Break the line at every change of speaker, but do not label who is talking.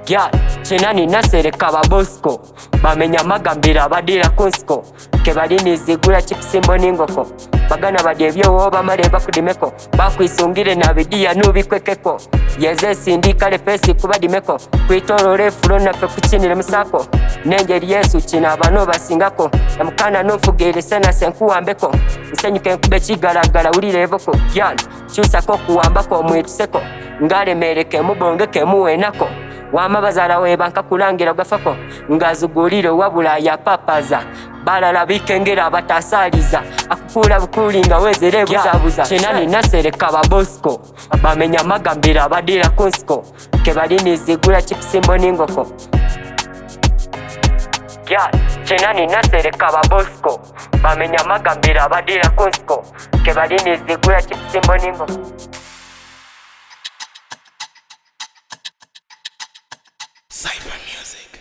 Gyal, chenani nasereka babosco bamenya magambira badira kunsko kebalini zigula chipisimbo n'ingoko bagana badebyo bamale bakudimeko bakwisungire na bidiya nubikwekeko yeze sindikale pesi kubadimeko kwitorore fulo nafe kukinire musako nengeri Yesu kina bano basingako namukana nufugire sena senkuwambeko nsenyuke nkube kigaragara ulirevoko gyal cyusako kuwambako mwituseko ngalemereke mubongeke muwenako wama bazala webanka kulangira gafako ngazugulire wabula ya papaza balala bikengera batasaliza akukula bukulinga wezere buzabuza chenani nasereka babosco bamenya magambira badira kunsko kebalini zigula chipisimbo n'ingoko Gyal, chenani nasereka babosco bamenya magambira badira kunsko kebalini zigula chipisimbo n'ingoko
Cypher Music.